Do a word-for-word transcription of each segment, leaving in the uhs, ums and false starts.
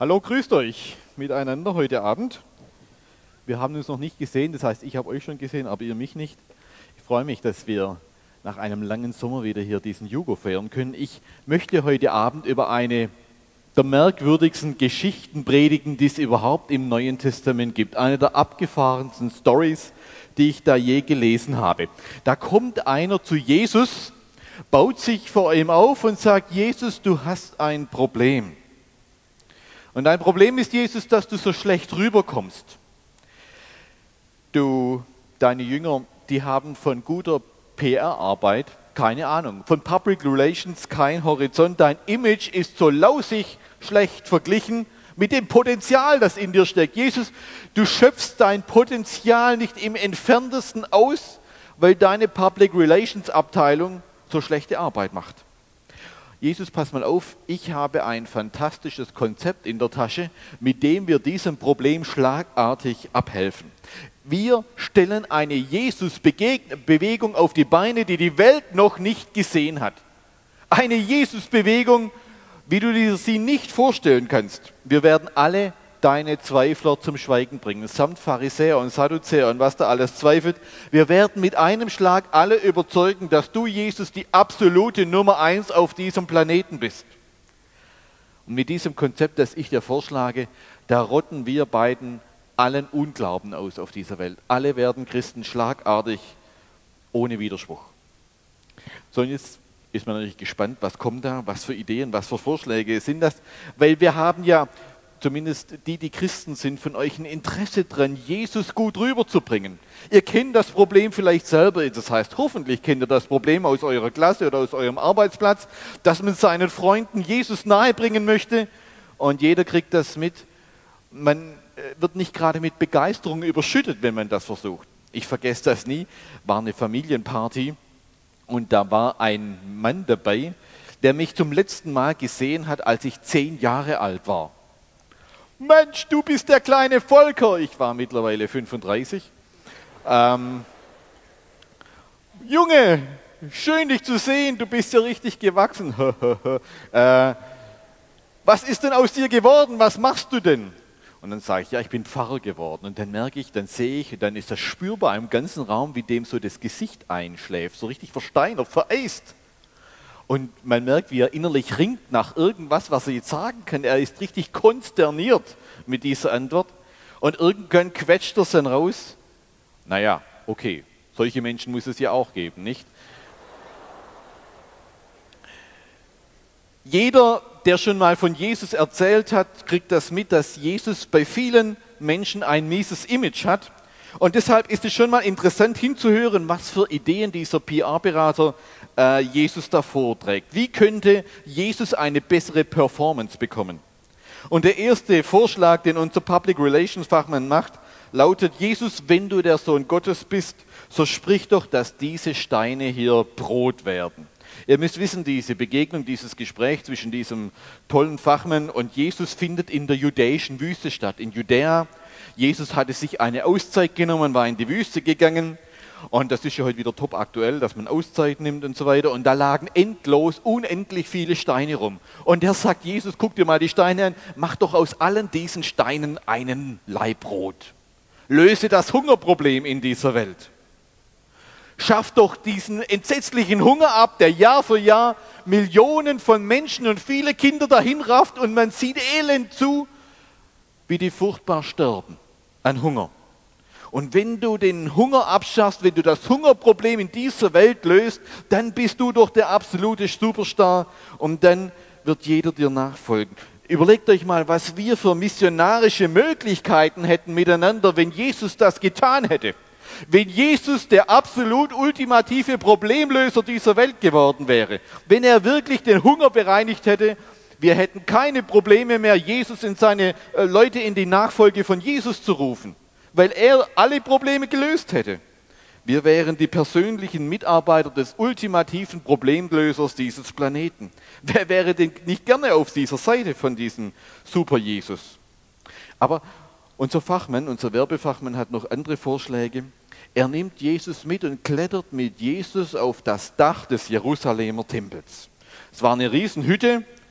Hallo, grüßt euch miteinander heute Abend. Wir haben uns noch nicht gesehen, das heißt, ich habe euch schon gesehen, aber ihr mich nicht. Ich freue mich, dass wir nach einem langen Sommer wieder hier diesen Jugo feiern können. Ich möchte heute Abend über eine der merkwürdigsten Geschichten predigen, die es überhaupt im Neuen Testament gibt. Eine der abgefahrensten Stories, die ich da je gelesen habe. Da kommt einer zu Jesus, baut sich vor ihm auf und sagt: Jesus, du hast ein Problem. Und dein Problem ist, Jesus, dass du so schlecht rüberkommst. Du, deine Jünger, die haben von guter P R-Arbeit keine Ahnung, von Public Relations kein Horizont. Dein Image ist so lausig schlecht verglichen mit dem Potenzial, das in dir steckt. Jesus, du schöpfst dein Potenzial nicht im Entferntesten aus, weil deine Public Relations Abteilung so schlechte Arbeit macht. Jesus, pass mal auf, ich habe ein fantastisches Konzept in der Tasche, mit dem wir diesem Problem schlagartig abhelfen. Wir stellen eine Jesus-Bewegung auf die Beine, die die Welt noch nicht gesehen hat. Eine Jesus-Bewegung, wie du dir sie nicht vorstellen kannst. Wir werden alle deine Zweifler zum Schweigen bringen, samt Pharisäer und Sadduzäer und was da alles zweifelt. Wir werden mit einem Schlag alle überzeugen, dass du, Jesus, die absolute Nummer eins auf diesem Planeten bist. Und mit diesem Konzept, das ich dir vorschlage, da rotten wir beiden allen Unglauben aus auf dieser Welt. Alle werden Christen schlagartig, ohne Widerspruch. So, und jetzt ist man natürlich gespannt, was kommt da, was für Ideen, was für Vorschläge sind das, weil wir haben ja, zumindest die, die Christen sind, von euch ein Interesse dran, Jesus gut rüberzubringen. Ihr kennt das Problem vielleicht selber, das heißt, hoffentlich kennt ihr das Problem aus eurer Klasse oder aus eurem Arbeitsplatz, dass man seinen Freunden Jesus nahebringen möchte und jeder kriegt das mit. Man wird nicht gerade mit Begeisterung überschüttet, wenn man das versucht. Ich vergesse das nie, war eine Familienparty und da war ein Mann dabei, der mich zum letzten Mal gesehen hat, als ich zehn Jahre alt war. Mensch, du bist der kleine Volker. Ich war mittlerweile fünfunddreißig. Ähm, Junge, schön dich zu sehen, du bist ja richtig gewachsen. äh, was ist denn aus dir geworden? Was machst du denn? Und dann sage ich, ja, ich bin Pfarrer geworden. Und dann merke ich, dann sehe ich, dann ist das spürbar im ganzen Raum, wie dem so das Gesicht einschläft, so richtig versteinert, vereist. Und man merkt, wie er innerlich ringt nach irgendwas, was er jetzt sagen kann. Er ist richtig konsterniert mit dieser Antwort. Und irgendwann quetscht er es dann raus. Naja, okay, solche Menschen muss es ja auch geben, nicht? Jeder, der schon mal von Jesus erzählt hat, kriegt das mit, dass Jesus bei vielen Menschen ein mieses Image hat. Und deshalb ist es schon mal interessant hinzuhören, was für Ideen dieser P R-Berater äh, Jesus da vorträgt. Wie könnte Jesus eine bessere Performance bekommen? Und der erste Vorschlag, den unser Public Relations Fachmann macht, lautet: Jesus, wenn du der Sohn Gottes bist, so sprich doch, dass diese Steine hier Brot werden. Ihr müsst wissen, diese Begegnung, dieses Gespräch zwischen diesem tollen Fachmann und Jesus findet in der judäischen Wüste statt, in Judäa. Jesus hatte sich eine Auszeit genommen, war in die Wüste gegangen und das ist ja heute wieder top aktuell, dass man Auszeit nimmt und so weiter und da lagen endlos, unendlich viele Steine rum. Und er sagt: Jesus, guck dir mal die Steine an, mach doch aus allen diesen Steinen einen Laib Brot. Löse das Hungerproblem in dieser Welt. Schaff doch diesen entsetzlichen Hunger ab, der Jahr für Jahr Millionen von Menschen und viele Kinder dahin rafft und man sieht elend zu, wie die furchtbar sterben an Hunger. Und wenn du den Hunger abschaffst, wenn du das Hungerproblem in dieser Welt löst, dann bist du doch der absolute Superstar und dann wird jeder dir nachfolgen. Überlegt euch mal, was wir für missionarische Möglichkeiten hätten miteinander, wenn Jesus das getan hätte. Wenn Jesus der absolut ultimative Problemlöser dieser Welt geworden wäre, wenn er wirklich den Hunger bereinigt hätte, wir hätten keine Probleme mehr, Jesus und seine äh, Leute in die Nachfolge von Jesus zu rufen, weil er alle Probleme gelöst hätte. Wir wären die persönlichen Mitarbeiter des ultimativen Problemlösers dieses Planeten. Wer wäre denn nicht gerne auf dieser Seite von diesem Super-Jesus? Aber unser Fachmann, unser Werbefachmann hat noch andere Vorschläge. Er nimmt Jesus mit und klettert mit Jesus auf das Dach des Jerusalemer Tempels. Es war eine Riesenhütte,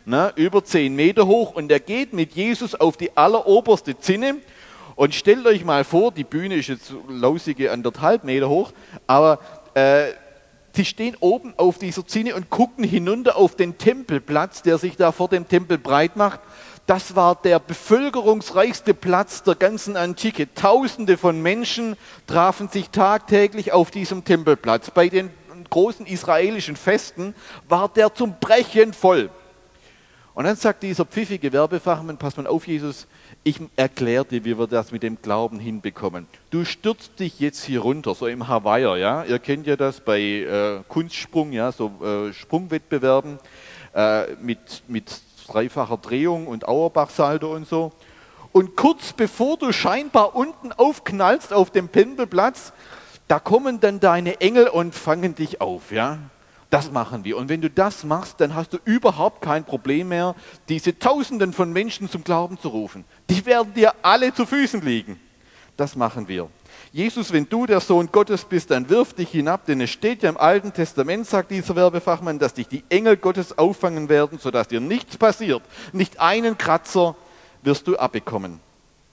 ne, über zehn Meter hoch, und er geht mit Jesus auf die alleroberste Zinne. Und stellt euch mal vor, die Bühne ist jetzt lausige anderthalb Meter hoch, aber äh, sie stehen oben auf dieser Zinne und gucken hinunter auf den Tempelplatz, der sich da vor dem Tempel breit macht. Das war der bevölkerungsreichste Platz der ganzen Antike. Tausende von Menschen trafen sich tagtäglich auf diesem Tempelplatz. Bei den großen israelischen Festen war der zum Brechen voll. Und dann sagt dieser pfiffige Werbefachmann: Pass mal auf, Jesus, ich erkläre dir, wie wir das mit dem Glauben hinbekommen. Du stürzt dich jetzt hier runter, so im Hawaiier, ja. Ihr kennt ja das bei äh, Kunstsprung, ja, so äh, Sprungwettbewerben äh, mit, mit dreifacher Drehung und Auerbach-Salto und so. Und kurz bevor du scheinbar unten aufknallst auf dem Tempelplatz, da kommen dann deine Engel und fangen dich auf, ja. Das machen wir. Und wenn du das machst, dann hast du überhaupt kein Problem mehr, diese Tausenden von Menschen zum Glauben zu rufen. Die werden dir alle zu Füßen liegen. Das machen wir. Jesus, wenn du der Sohn Gottes bist, dann wirf dich hinab, denn es steht ja im Alten Testament, sagt dieser Werbefachmann, dass dich die Engel Gottes auffangen werden, sodass dir nichts passiert. Nicht einen Kratzer wirst du abbekommen.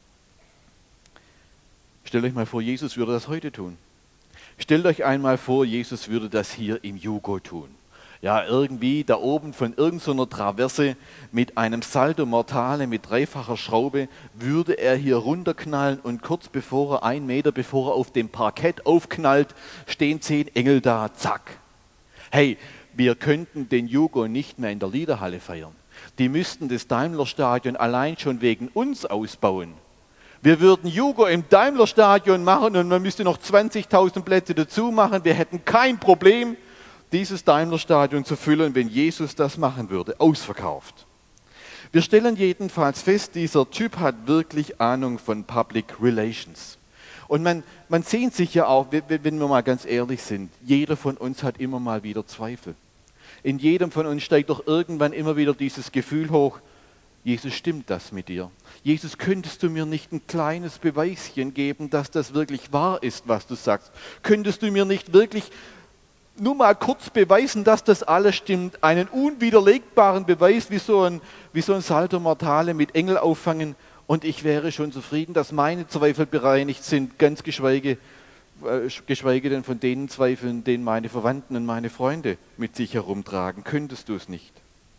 Stellt euch mal vor, Jesus würde das heute tun. Stellt euch einmal vor, Jesus würde das hier im Jugo tun. Ja, irgendwie da oben von irgendeiner Traverse mit einem Salto Mortale, mit dreifacher Schraube, würde er hier runterknallen, und kurz bevor er, ein Meter bevor er auf dem Parkett aufknallt, stehen zehn Engel da, zack. Hey, wir könnten den Jugo nicht mehr in der Liederhalle feiern. Die müssten das Daimler-Stadion allein schon wegen uns ausbauen. Wir würden Jugo im Daimler-Stadion machen und man müsste noch zwanzigtausend Plätze dazu machen. Wir hätten kein Problem, dieses Daimler-Stadion zu füllen, wenn Jesus das machen würde. Ausverkauft. Wir stellen jedenfalls fest, dieser Typ hat wirklich Ahnung von Public Relations. Und man, man sehnt sich ja auch, wenn wir mal ganz ehrlich sind, jeder von uns hat immer mal wieder Zweifel. In jedem von uns steigt doch irgendwann immer wieder dieses Gefühl hoch: Jesus, stimmt das mit dir? Jesus, könntest du mir nicht ein kleines Beweischen geben, dass das wirklich wahr ist, was du sagst? Könntest du mir nicht wirklich nur mal kurz beweisen, dass das alles stimmt? Einen unwiderlegbaren Beweis, wie so ein, wie so ein Salto Mortale mit Engel auffangen, und ich wäre schon zufrieden, dass meine Zweifel bereinigt sind, ganz geschweige, äh, geschweige denn von den Zweifeln, den meine Verwandten und meine Freunde mit sich herumtragen. Könntest du es nicht?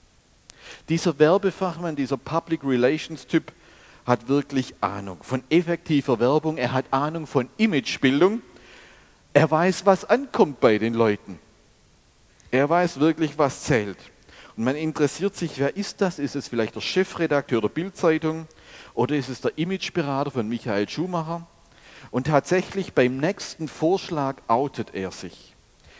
Dieser Werbefachmann, dieser Public Relations Typ hat wirklich Ahnung von effektiver Werbung, er hat Ahnung von Imagebildung, er weiß, was ankommt bei den Leuten. Er weiß wirklich, was zählt. Und man interessiert sich, wer ist das? Ist es vielleicht der Chefredakteur der Bild-Zeitung oder ist es der Imageberater von Michael Schumacher? Und tatsächlich beim nächsten Vorschlag outet er sich.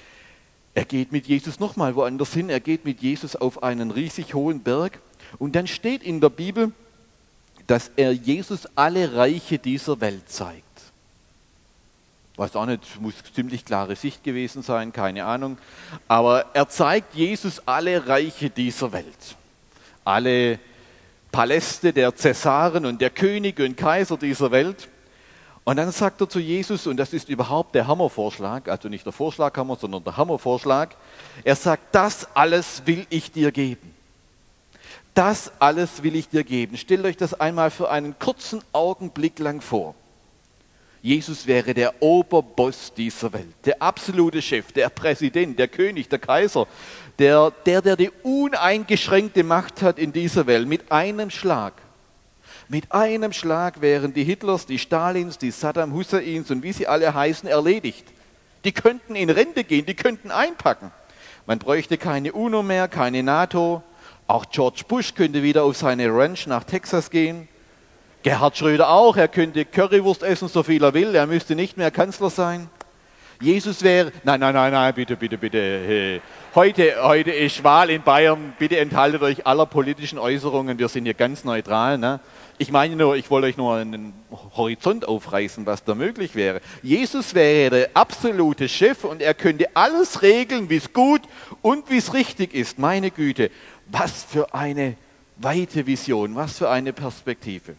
Er geht mit Jesus nochmal woanders hin, er geht mit Jesus auf einen riesig hohen Berg, und dann steht in der Bibel, dass er Jesus alle Reiche dieser Welt zeigt. Weiß auch nicht, muss ziemlich klare Sicht gewesen sein, keine Ahnung, aber er zeigt Jesus alle Reiche dieser Welt. Alle Paläste der Cäsaren und der Könige und Kaiser dieser Welt. Und dann sagt er zu Jesus, und das ist überhaupt der Hammervorschlag, also nicht der Vorschlaghammer, sondern der Hammervorschlag, er sagt: Das alles will ich dir geben. Das alles will ich dir geben. Stellt euch das einmal für einen kurzen Augenblick lang vor. Jesus wäre der Oberboss dieser Welt, der absolute Chef, der Präsident, der König, der Kaiser, der, der, der die uneingeschränkte Macht hat in dieser Welt, mit einem Schlag. Mit einem Schlag wären die Hitlers, die Stalins, die Saddam Husseins und wie sie alle heißen, erledigt. Die könnten in Rente gehen, die könnten einpacken. Man bräuchte keine UNO mehr, keine NATO. Auch George Bush könnte wieder auf seine Ranch nach Texas gehen. Gerhard Schröder auch, er könnte Currywurst essen, so viel er will, er müsste nicht mehr Kanzler sein. Jesus wäre, nein, nein, nein, nein, bitte, bitte, bitte. Heute, heute ist Wahl in Bayern, bitte enthaltet euch aller politischen Äußerungen, wir sind hier ganz neutral. Ne? Ich meine nur, ich wollte euch nur einen Horizont aufreißen, was da möglich wäre. Jesus wäre der absolute Chef und er könnte alles regeln, wie es gut und wie es richtig ist. Meine Güte, was für eine weite Vision, was für eine Perspektive.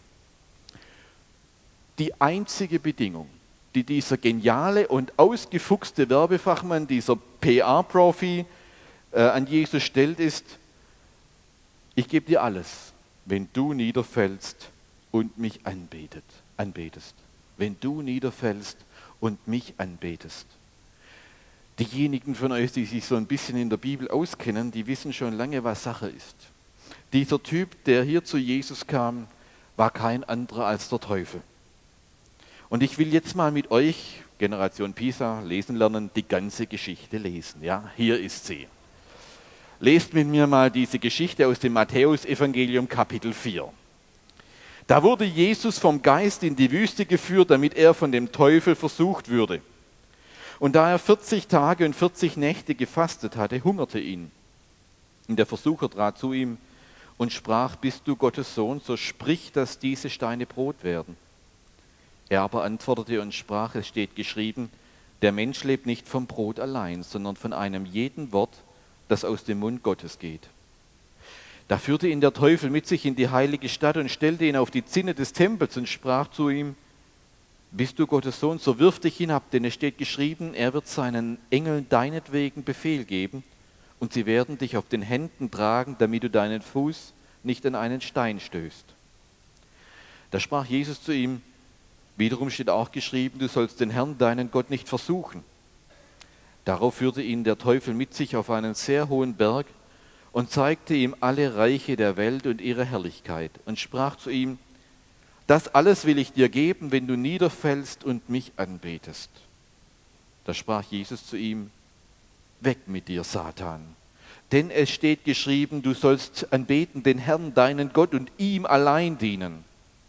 Die einzige Bedingung, die dieser geniale und ausgefuchste Werbefachmann, dieser P R-Profi äh, an Jesus stellt, ist: ich gebe dir alles, wenn du niederfällst und mich anbetet, anbetest. Wenn du niederfällst und mich anbetest. Diejenigen von euch, die sich so ein bisschen in der Bibel auskennen, die wissen schon lange, was Sache ist. Dieser Typ, der hier zu Jesus kam, war kein anderer als der Teufel. Und ich will jetzt mal mit euch, Generation Pisa, lesen lernen, die ganze Geschichte lesen. Ja, hier ist sie. Lest mit mir mal diese Geschichte aus dem Matthäus-Evangelium Kapitel vier. Da wurde Jesus vom Geist in die Wüste geführt, damit er von dem Teufel versucht würde. Und da er vierzig Tage und vierzig Nächte gefastet hatte, hungerte ihn. Und der Versucher trat zu ihm und sprach, bist du Gottes Sohn, so sprich, dass diese Steine Brot werden. Er aber antwortete und sprach, es steht geschrieben, der Mensch lebt nicht vom Brot allein, sondern von einem jeden Wort, das aus dem Mund Gottes geht. Da führte ihn der Teufel mit sich in die heilige Stadt und stellte ihn auf die Zinne des Tempels und sprach zu ihm, bist du Gottes Sohn, so wirf dich hinab, denn es steht geschrieben, er wird seinen Engeln deinetwegen Befehl geben und sie werden dich auf den Händen tragen, damit du deinen Fuß nicht an einen Stein stößt. Da sprach Jesus zu ihm, wiederum steht auch geschrieben, du sollst den Herrn, deinen Gott, nicht versuchen. Darauf führte ihn der Teufel mit sich auf einen sehr hohen Berg und zeigte ihm alle Reiche der Welt und ihre Herrlichkeit und sprach zu ihm, das alles will ich dir geben, wenn du niederfällst und mich anbetest. Da sprach Jesus zu ihm, weg mit dir, Satan, denn es steht geschrieben, du sollst anbeten den Herrn, deinen Gott, und ihm allein dienen.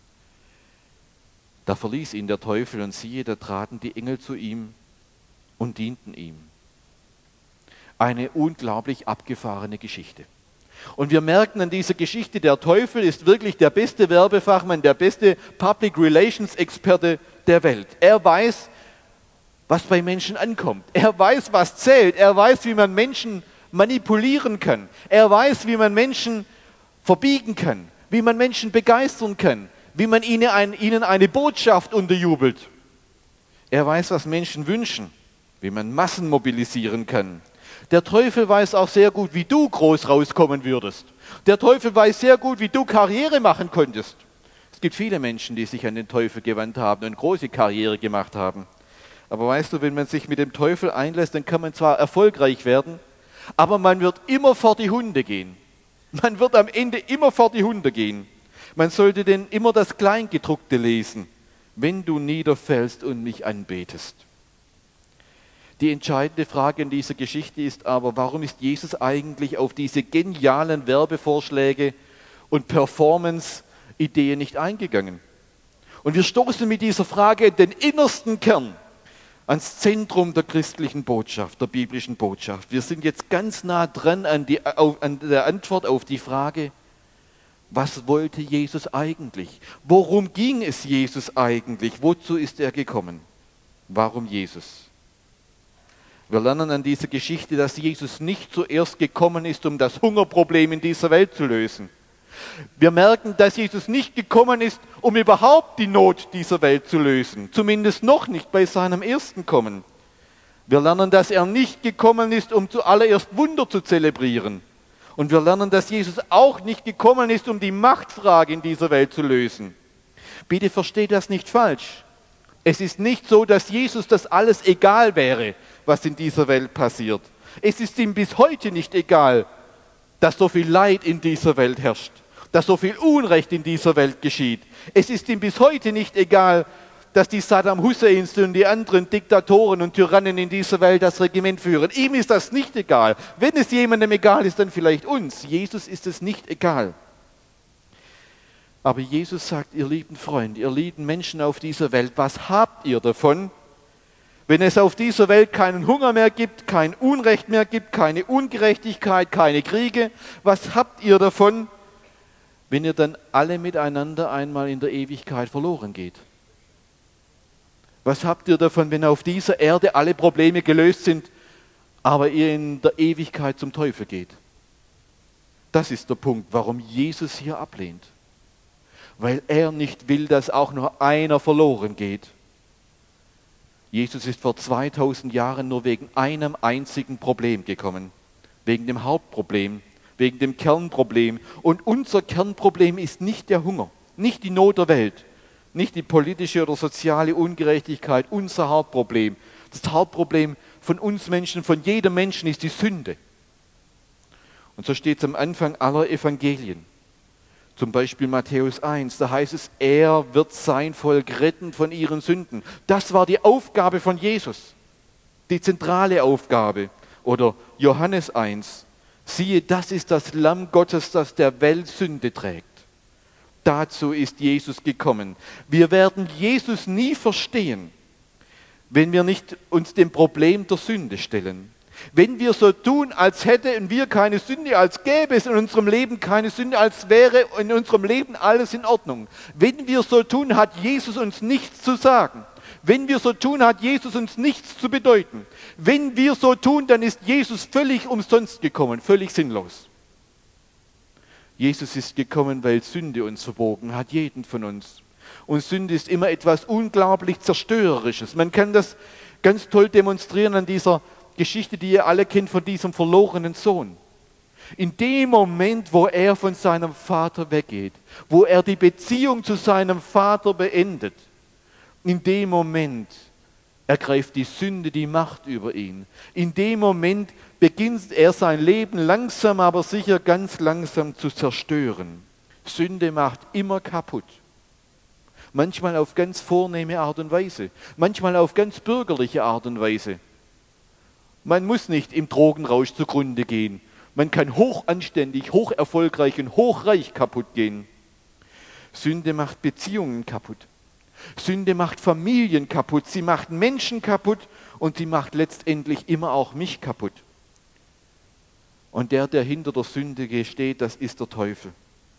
Da verließ ihn der Teufel und siehe, da traten die Engel zu ihm und dienten ihm. Eine unglaublich abgefahrene Geschichte. Und wir merken an dieser Geschichte, der Teufel ist wirklich der beste Werbefachmann, der beste Public Relations Experte der Welt. Er weiß, was bei Menschen ankommt. Er weiß, was zählt. Er weiß, wie man Menschen manipulieren kann. Er weiß, wie man Menschen verbiegen kann, wie man Menschen begeistern kann, wie man ihnen, ein, ihnen eine Botschaft unterjubelt. Er weiß, was Menschen wünschen, wie man Massen mobilisieren kann. Der Teufel weiß auch sehr gut, wie du groß rauskommen würdest. Der Teufel weiß sehr gut, wie du Karriere machen konntest. Es gibt viele Menschen, die sich an den Teufel gewandt haben und große Karriere gemacht haben. Aber weißt du, wenn man sich mit dem Teufel einlässt, dann kann man zwar erfolgreich werden, aber man wird immer vor die Hunde gehen. Man wird am Ende immer vor die Hunde gehen. Man sollte denn immer das Kleingedruckte lesen, wenn du niederfällst und mich anbetest. Die entscheidende Frage in dieser Geschichte ist aber, warum ist Jesus eigentlich auf diese genialen Werbevorschläge und Performance-Ideen nicht eingegangen? Und wir stoßen mit dieser Frage den innersten Kern ans Zentrum der christlichen Botschaft, der biblischen Botschaft. Wir sind jetzt ganz nah dran an, die, auf, an der Antwort auf die Frage, was wollte Jesus eigentlich? Worum ging es Jesus eigentlich? Wozu ist er gekommen? Warum Jesus? Wir lernen an dieser Geschichte, dass Jesus nicht zuerst gekommen ist, um das Hungerproblem in dieser Welt zu lösen. Wir merken, dass Jesus nicht gekommen ist, um überhaupt die Not dieser Welt zu lösen. Zumindest noch nicht bei seinem ersten Kommen. Wir lernen, dass er nicht gekommen ist, um zuallererst Wunder zu zelebrieren. Und wir lernen, dass Jesus auch nicht gekommen ist, um die Machtfrage in dieser Welt zu lösen. Bitte versteht das nicht falsch. Es ist nicht so, dass Jesus das alles egal wäre, was in dieser Welt passiert. Es ist ihm bis heute nicht egal, dass so viel Leid in dieser Welt herrscht, dass so viel Unrecht in dieser Welt geschieht. Es ist ihm bis heute nicht egal, dass die Saddam Husseins und die anderen Diktatoren und Tyrannen in dieser Welt das Regiment führen. Ihm ist das nicht egal. Wenn es jemandem egal ist, dann vielleicht uns. Jesus ist es nicht egal. Aber Jesus sagt, ihr lieben Freunde, ihr lieben Menschen auf dieser Welt, was habt ihr davon, wenn es auf dieser Welt keinen Hunger mehr gibt, kein Unrecht mehr gibt, keine Ungerechtigkeit, keine Kriege? Was habt ihr davon, wenn ihr dann alle miteinander einmal in der Ewigkeit verloren geht? Was habt ihr davon, wenn auf dieser Erde alle Probleme gelöst sind, aber ihr in der Ewigkeit zum Teufel geht? Das ist der Punkt, warum Jesus hier ablehnt. Weil er nicht will, dass auch nur einer verloren geht. Jesus ist vor zweitausend Jahren nur wegen einem einzigen Problem gekommen. Wegen dem Hauptproblem, wegen dem Kernproblem. Und unser Kernproblem ist nicht der Hunger, nicht die Not der Welt, nicht die politische oder soziale Ungerechtigkeit, unser Hauptproblem. Das Hauptproblem von uns Menschen, von jedem Menschen ist die Sünde. Und so steht es am Anfang aller Evangelien. Zum Beispiel Matthäus eins, da heißt es, er wird sein Volk retten von ihren Sünden. Das war die Aufgabe von Jesus, die zentrale Aufgabe. Oder Johannes eins, siehe, das ist das Lamm Gottes, das der Welt Sünde trägt. Dazu ist Jesus gekommen. Wir werden Jesus nie verstehen, wenn wir nicht uns dem Problem der Sünde stellen. Wenn wir so tun, als hätten wir keine Sünde, als gäbe es in unserem Leben keine Sünde, als wäre in unserem Leben alles in Ordnung. Wenn wir so tun, hat Jesus uns nichts zu sagen. Wenn wir so tun, hat Jesus uns nichts zu bedeuten. Wenn wir so tun, dann ist Jesus völlig umsonst gekommen, völlig sinnlos. Jesus ist gekommen, weil Sünde uns verbogen hat, jeden von uns. Und Sünde ist immer etwas unglaublich Zerstörerisches. Man kann das ganz toll demonstrieren an dieser Geschichte, die ihr alle kennt, von diesem verlorenen Sohn. In dem Moment, wo er von seinem Vater weggeht, wo er die Beziehung zu seinem Vater beendet, in dem Moment ergreift die Sünde die Macht über ihn. In dem Moment beginnt er sein Leben langsam, aber sicher ganz langsam zu zerstören. Sünde macht immer kaputt. Manchmal auf ganz vornehme Art und Weise, manchmal auf ganz bürgerliche Art und Weise. Man muss nicht im Drogenrausch zugrunde gehen. Man kann hochanständig, hoch erfolgreich und hochreich kaputt gehen. Sünde macht Beziehungen kaputt. Sünde macht Familien kaputt. Sie macht Menschen kaputt und sie macht letztendlich immer auch mich kaputt. Und der, der hinter der Sünde steht, das ist der Teufel.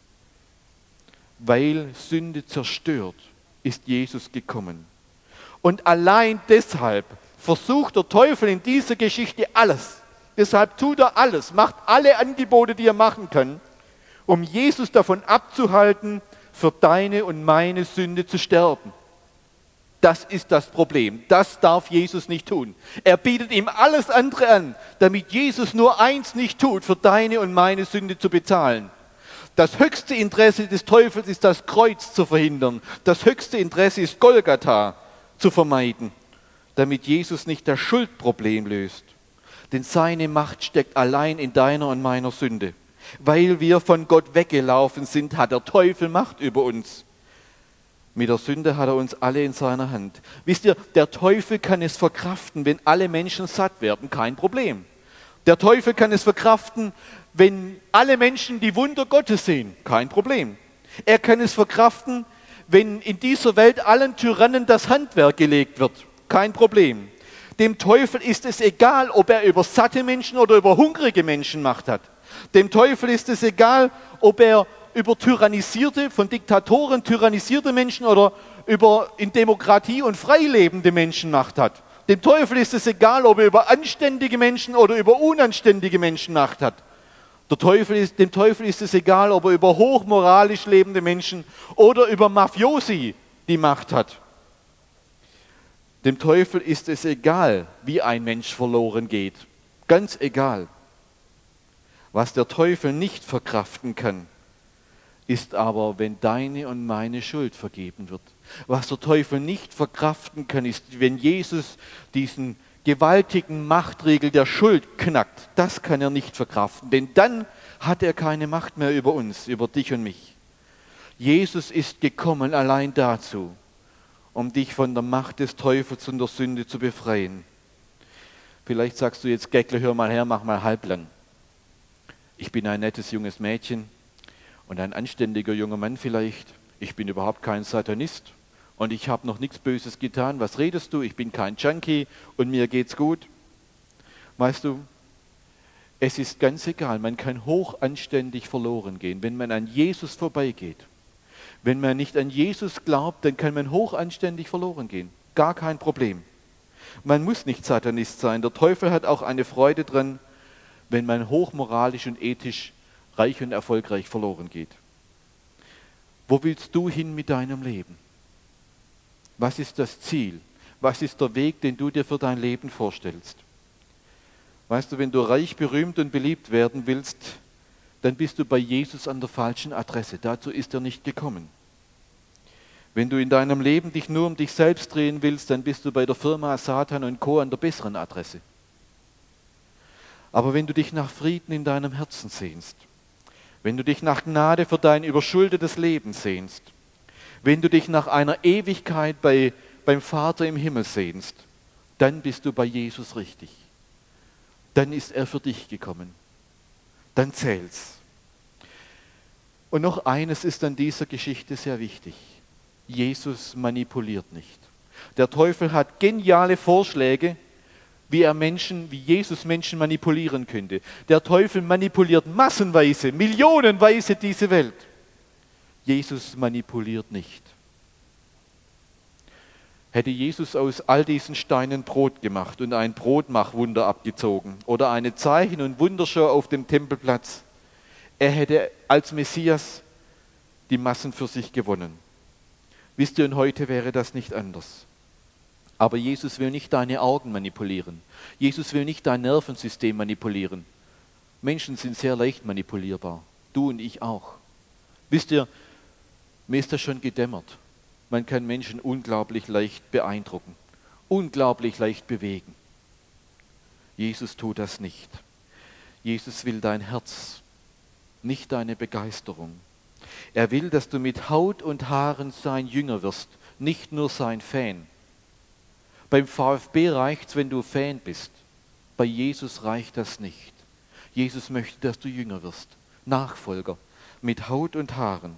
Weil Sünde zerstört, ist Jesus gekommen. Und allein deshalb versucht der Teufel in dieser Geschichte alles. Deshalb tut er alles, macht alle Angebote, die er machen kann, um Jesus davon abzuhalten, für deine und meine Sünde zu sterben. Das ist das Problem. Das darf Jesus nicht tun. Er bietet ihm alles andere an, damit Jesus nur eins nicht tut, für deine und meine Sünde zu bezahlen. Das höchste Interesse des Teufels ist, das Kreuz zu verhindern. Das höchste Interesse ist, Golgatha zu vermeiden, damit Jesus nicht das Schuldproblem löst. Denn seine Macht steckt allein in deiner und meiner Sünde. Weil wir von Gott weggelaufen sind, hat der Teufel Macht über uns. Mit der Sünde hat er uns alle in seiner Hand. Wisst ihr, der Teufel kann es verkraften, wenn alle Menschen satt werden, kein Problem. Der Teufel kann es verkraften, wenn alle Menschen die Wunder Gottes sehen, kein Problem. Er kann es verkraften, wenn in dieser Welt allen Tyrannen das Handwerk gelegt wird, kein Problem. Dem Teufel ist es egal, ob er über satte Menschen oder über hungrige Menschen Macht hat. Dem Teufel ist es egal, ob er über tyrannisierte, von Diktatoren tyrannisierte Menschen oder über in Demokratie und frei lebende Menschen Macht hat. Dem Teufel ist es egal, ob er über anständige Menschen oder über unanständige Menschen Macht hat. Der Teufel ist, dem Teufel ist es egal, ob er über hochmoralisch lebende Menschen oder über Mafiosi die Macht hat. Dem Teufel ist es egal, wie ein Mensch verloren geht. Ganz egal. Was der Teufel nicht verkraften kann, ist aber, wenn deine und meine Schuld vergeben wird. Was der Teufel nicht verkraften kann, ist, wenn Jesus diesen gewaltigen Machtriegel der Schuld knackt. Das kann er nicht verkraften, denn dann hat er keine Macht mehr über uns, über dich und mich. Jesus ist gekommen allein dazu, um dich von der Macht des Teufels und der Sünde zu befreien. Vielleicht sagst du jetzt, Geckle, hör mal her, mach mal halblang. Ich bin ein nettes junges Mädchen und ein anständiger junger Mann vielleicht. Ich bin überhaupt kein Satanist und ich habe noch nichts Böses getan. Was redest du? Ich bin kein Junkie und mir geht's gut. Weißt du, es ist ganz egal, man kann hochanständig verloren gehen, wenn man an Jesus vorbeigeht. Wenn man nicht an Jesus glaubt, dann kann man hochanständig verloren gehen. Gar kein Problem. Man muss nicht Satanist sein. Der Teufel hat auch eine Freude dran, wenn man hochmoralisch und ethisch reich und erfolgreich verloren geht. Wo willst du hin mit deinem Leben? Was ist das Ziel? Was ist der Weg, den du dir für dein Leben vorstellst? Weißt du, wenn du reich, berühmt und beliebt werden willst, dann bist du bei Jesus an der falschen Adresse. Dazu ist er nicht gekommen. Wenn du in deinem Leben dich nur um dich selbst drehen willst, dann bist du bei der Firma Satan und Co. an der besseren Adresse. Aber wenn du dich nach Frieden in deinem Herzen sehnst, wenn du dich nach Gnade für dein überschuldetes Leben sehnst, wenn du dich nach einer Ewigkeit bei, beim Vater im Himmel sehnst, dann bist du bei Jesus richtig. Dann ist er für dich gekommen. Dann zählt's. Und noch eines ist an dieser Geschichte sehr wichtig. Jesus manipuliert nicht. Der Teufel hat geniale Vorschläge, wie er Menschen, wie Jesus Menschen manipulieren könnte. Der Teufel manipuliert massenweise, millionenweise diese Welt. Jesus manipuliert nicht. Hätte Jesus aus all diesen Steinen Brot gemacht und ein Brotmachwunder abgezogen oder eine Zeichen- und Wundershow auf dem Tempelplatz, er hätte als Messias die Massen für sich gewonnen. Wisst ihr, und heute wäre das nicht anders. Aber Jesus will nicht deine Augen manipulieren. Jesus will nicht dein Nervensystem manipulieren. Menschen sind sehr leicht manipulierbar. Du und ich auch. Wisst ihr, mir ist das schon gedämmert. Man kann Menschen unglaublich leicht beeindrucken, unglaublich leicht bewegen. Jesus tut das nicht. Jesus will dein Herz, nicht deine Begeisterung. Er will, dass du mit Haut und Haaren sein Jünger wirst, nicht nur sein Fan. Beim VfB reicht's, wenn du Fan bist. Bei Jesus reicht das nicht. Jesus möchte, dass du Jünger wirst, Nachfolger, mit Haut und Haaren.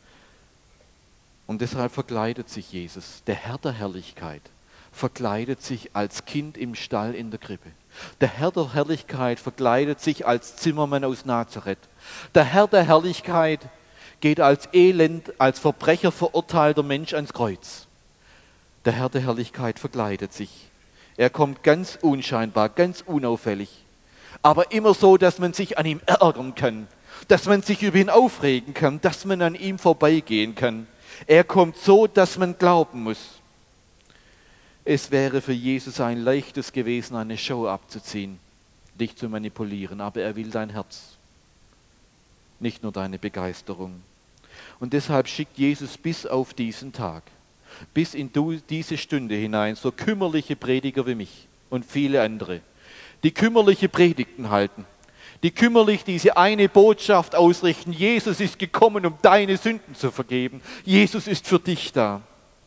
Und deshalb verkleidet sich Jesus, der Herr der Herrlichkeit, verkleidet sich als Kind im Stall in der Krippe. Der Herr der Herrlichkeit verkleidet sich als Zimmermann aus Nazareth. Der Herr der Herrlichkeit geht als elend, als Verbrecher verurteilter Mensch ans Kreuz. Der Herr der Herrlichkeit verkleidet sich. Er kommt ganz unscheinbar, ganz unauffällig, aber immer so, dass man sich an ihm ärgern kann, dass man sich über ihn aufregen kann, dass man an ihm vorbeigehen kann. Er kommt so, dass man glauben muss. Es wäre für Jesus ein leichtes gewesen, eine Show abzuziehen, dich zu manipulieren, aber er will dein Herz, nicht nur deine Begeisterung. Und deshalb schickt Jesus bis auf diesen Tag, bis in diese Stunde hinein, so kümmerliche Prediger wie mich und viele andere, die kümmerliche Predigten halten, die kümmerlich diese eine Botschaft ausrichten: Jesus ist gekommen, um deine Sünden zu vergeben. Jesus ist für dich da.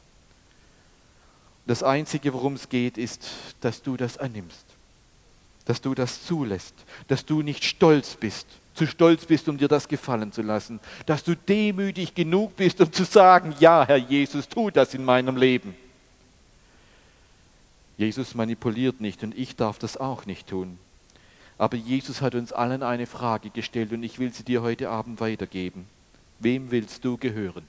Das Einzige, worum es geht, ist, dass du das annimmst, dass du das zulässt, dass du nicht stolz bist, zu stolz bist, um dir das gefallen zu lassen, dass du demütig genug bist, um zu sagen: Ja, Herr Jesus, tu das in meinem Leben. Jesus manipuliert nicht und ich darf das auch nicht tun. Aber Jesus hat uns allen eine Frage gestellt und ich will sie dir heute Abend weitergeben. Wem willst du gehören?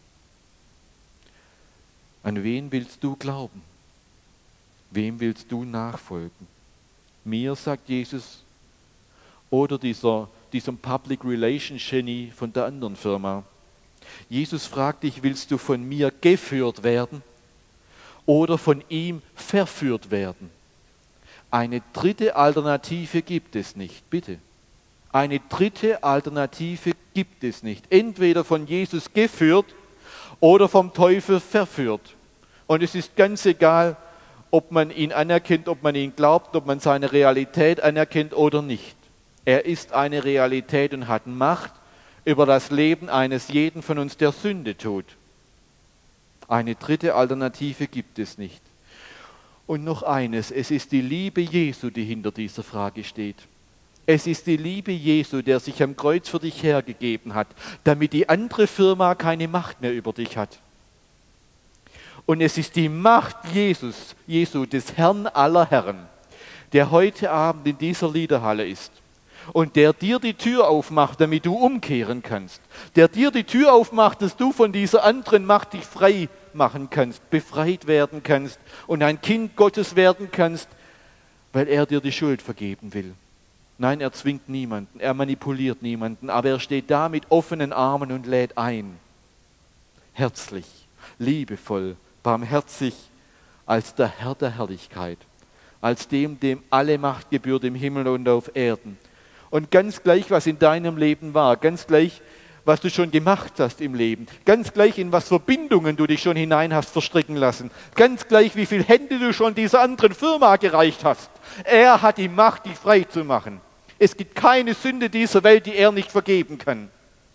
An wen willst du glauben? Wem willst du nachfolgen? Mir, sagt Jesus, oder dieser, diesem Public Relations Genie von der anderen Firma? Jesus fragt dich: Willst du von mir geführt werden oder von ihm verführt werden? Eine dritte Alternative gibt es nicht, bitte. Eine dritte Alternative gibt es nicht. Entweder von Jesus geführt oder vom Teufel verführt. Und es ist ganz egal, ob man ihn anerkennt, ob man ihn glaubt, ob man seine Realität anerkennt oder nicht. Er ist eine Realität und hat Macht über das Leben eines jeden von uns, der Sünde tut. Eine dritte Alternative gibt es nicht. Und noch eines: Es ist die Liebe Jesu, die hinter dieser Frage steht. Es ist die Liebe Jesu, der sich am Kreuz für dich hergegeben hat, damit die andere Firma keine Macht mehr über dich hat. Und es ist die Macht Jesus, Jesu, des Herrn aller Herren, der heute Abend in dieser Liederhalle ist und der dir die Tür aufmacht, damit du umkehren kannst. Der dir die Tür aufmacht, dass du von dieser anderen Macht dich frei machen kannst, befreit werden kannst und ein Kind Gottes werden kannst, weil er dir die Schuld vergeben will. Nein, er zwingt niemanden, er manipuliert niemanden, aber er steht da mit offenen Armen und lädt ein. Herzlich, liebevoll, barmherzig, als der Herr der Herrlichkeit, als dem, dem alle Macht gebührt im Himmel und auf Erden. Und ganz gleich, was in deinem Leben war, ganz gleich, was du schon gemacht hast im Leben, ganz gleich, in was Verbindungen du dich schon hinein hast verstricken lassen, ganz gleich, wie viele Hände du schon dieser anderen Firma gereicht hast. Er hat die Macht, dich frei zu machen. Es gibt keine Sünde dieser Welt, die er nicht vergeben kann.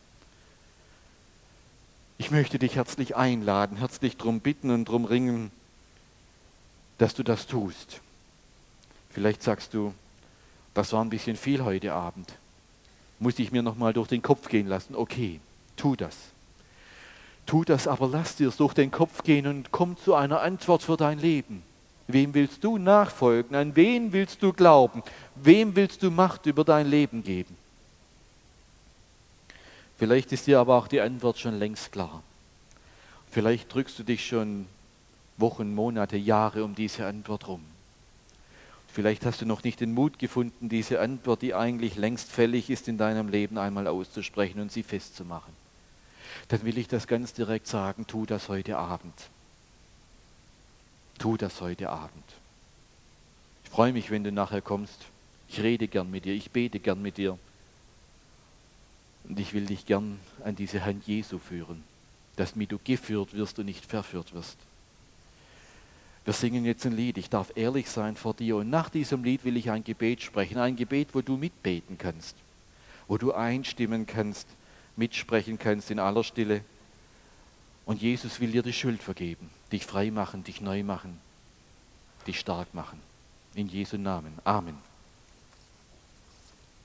Ich möchte dich herzlich einladen, herzlich darum bitten und darum ringen, dass du das tust. Vielleicht sagst du, das war ein bisschen viel heute Abend. Muss ich mir noch mal durch den Kopf gehen lassen. Okay, tu das. Tu das, aber lass dir es durch den Kopf gehen und komm zu einer Antwort für dein Leben. Wem willst du nachfolgen? An wen willst du glauben? Wem willst du Macht über dein Leben geben? Vielleicht ist dir aber auch die Antwort schon längst klar. Vielleicht drückst du dich schon Wochen, Monate, Jahre um diese Antwort rum. Vielleicht hast du noch nicht den Mut gefunden, diese Antwort, die eigentlich längst fällig ist, in deinem Leben einmal auszusprechen und sie festzumachen. Dann will ich das ganz direkt sagen, tu das heute Abend. Tu das heute Abend. Ich freue mich, wenn du nachher kommst. Ich rede gern mit dir, ich bete gern mit dir. Und ich will dich gern an diese Hand Jesu führen, dass mit du geführt wirst und nicht verführt wirst. Wir singen jetzt ein Lied, ich darf ehrlich sein vor dir und nach diesem Lied will ich ein Gebet sprechen, ein Gebet, wo du mitbeten kannst, wo du einstimmen kannst, mitsprechen kannst in aller Stille. Und Jesus will dir die Schuld vergeben, dich frei machen, dich neu machen, dich stark machen. In Jesu Namen. Amen.